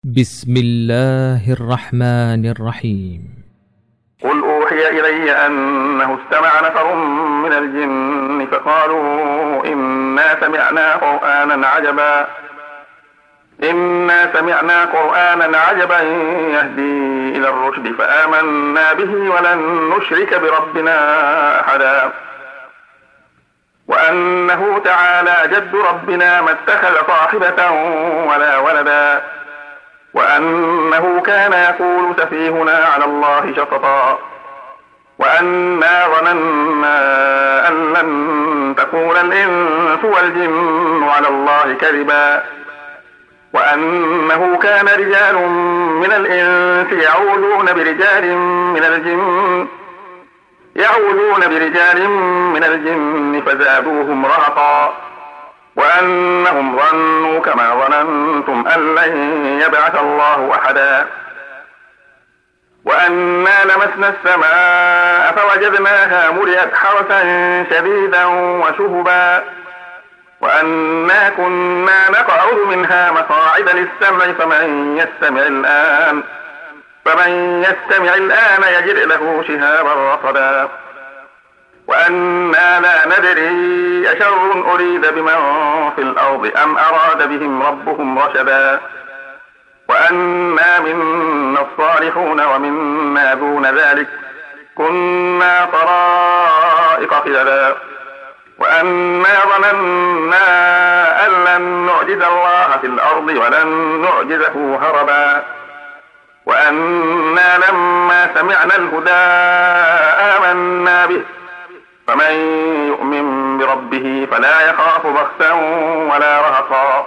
بسم الله الرحمن الرحيم. قل أوحي إلي أنه استمع نفر من الجن فقالوا إنا سمعنا قرآنا عجبا يهدي إلى الرشد فآمنا به ولن نشرك بربنا أحدا وأنه تعالى جد ربنا ما اتخذ صاحبة ولا ولدا وأنه كان يقول سفيهنا على الله شططا وأنا ظننا أن لن تكون الإنس والجن على الله كذبا وأنه كان رجال من الإنس يعوذون برجال من الجن فزادوهم رهقا وأنهم ظنوا كما ظننتم أن لن يبعث الله أحدا وأنا لمسنا السماء فوجدناها ملئت حرسا شديدا وشهبا وأنا كنا نقعد منها مقاعد للسمع فمن يستمع الآن يجد له شهابا رصدا وأنا لا ندري أشر أريد بمن في الأرض أم أراد بهم ربهم رشدا وأنا منا الصالحون ومنا دون ذلك كنا طرائق قددا وأنا ظننا أن لن نعجز الله في الأرض ولن نعجزه هربا وأنا لما سمعنا الهدى آمنا به فمن يؤمن بربه فلا يخاف بخسا ولا رهقا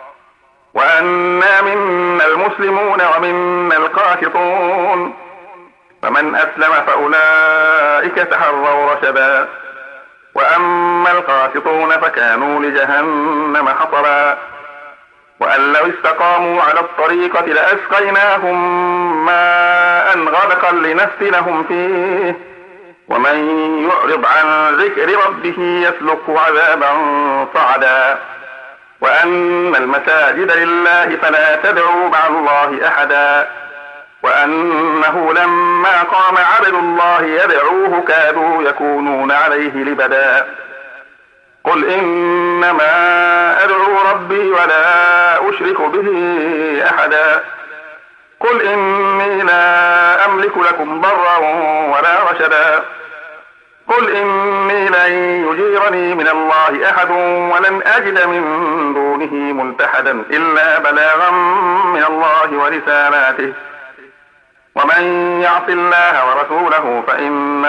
وأنا منا المسلمون ومنا القاسطون فمن أسلم فأولئك تحروا رشدا وأما القاسطون فكانوا لجهنم حطبا وأن لو استقاموا على الطريقة لأسقيناهم ماء غدقا لنفتنهم فيه ومن يعرض عن ذكر ربه يسلكه عذابا صعدا وأن المساجد لله فلا تدعوا مع الله أحدا وأنه لما قام عبد الله يدعوه كادوا يكونون عليه لبدا قل إنما أدعو ربي ولا أشرك به أحدا قل إني لا أملك لكم ضرا ولا رشدا قل إني لن يجيرني من الله أحد ولن أجد من دونه ملتحدا إلا بلاغا من الله ورسالاته ومن يعص الله ورسوله فإن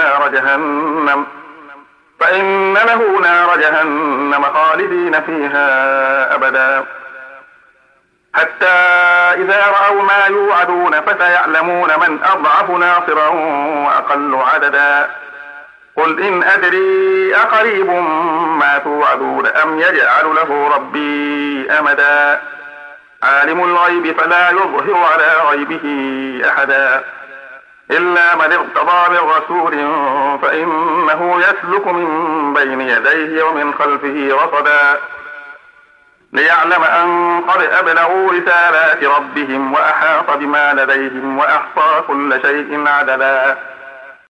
له نار جهنم خالدين فيها أبدا حتى إذا رأوا ما يوعدون فسيعلمون من أضعف ناصرا وأقل عددا قل إن أدري أقريب ما توعدون أم يجعل له ربي أمدا عالم الغيب فلا يظهر على غيبه أحدا إلا من ارتضى من رسول فإنه يسلك من بين يديه ومن خلفه رصدا ليعلم أن قد أبلغوا رسالات ربهم وأحاط بما لديهم وأحصى كل شيء عددا